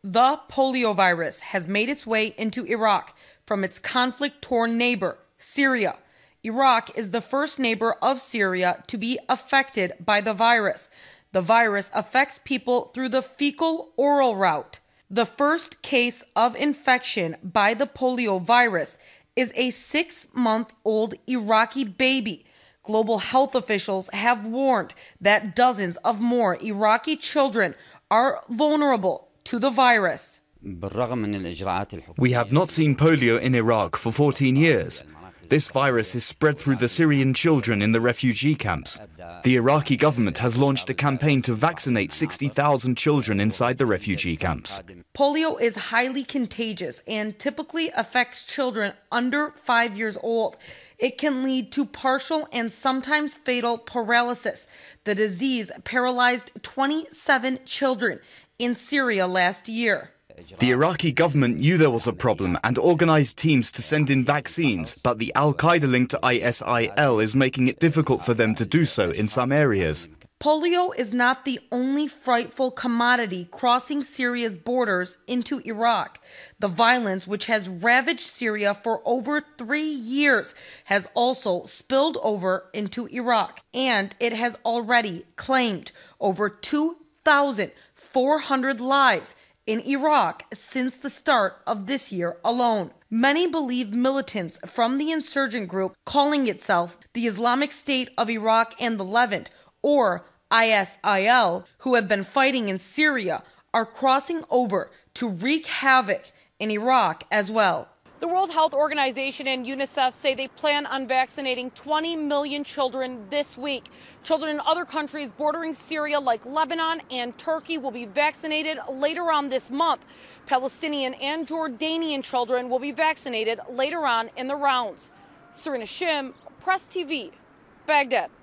The poliovirus has made its way into Iraq from its conflict-torn neighbor, Syria. Iraq is the first neighbor of Syria to be affected by the virus. The virus affects people through the fecal-oral route. The first case of infection by the poliovirus is a 6-month-old Iraqi baby. Global health officials have warned that dozens of more Iraqi children are vulnerable to the virus. We have not seen polio in Iraq for 14 years. This virus is spread through the Syrian children in the refugee camps. The Iraqi government has launched a campaign to vaccinate 60,000 children inside the refugee camps. Polio is highly contagious and typically affects children under 5 years old. It can lead to partial and sometimes fatal paralysis. The disease paralyzed 27 children in Syria last year. The Iraqi government knew there was a problem and organized teams to send in vaccines, but the Al-Qaeda-linked ISIL is making it difficult for them to do so in some areas. Polio is not the only frightful commodity crossing Syria's borders into Iraq. The violence, which has ravaged Syria for over 3 years, has also spilled over into Iraq, and it has already claimed over 2,400 lives in Iraq since the start of this year alone. Many believe militants from the insurgent group calling itself the Islamic State of Iraq and the Levant, or ISIL, who have been fighting in Syria, are crossing over to wreak havoc in Iraq as well. The World Health Organization and UNICEF say they plan on vaccinating 20 million children this week. Children in other countries bordering Syria like Lebanon and Turkey will be vaccinated later on this month. Palestinian and Jordanian children will be vaccinated later on in the rounds. Serena Shim, Press TV, Baghdad.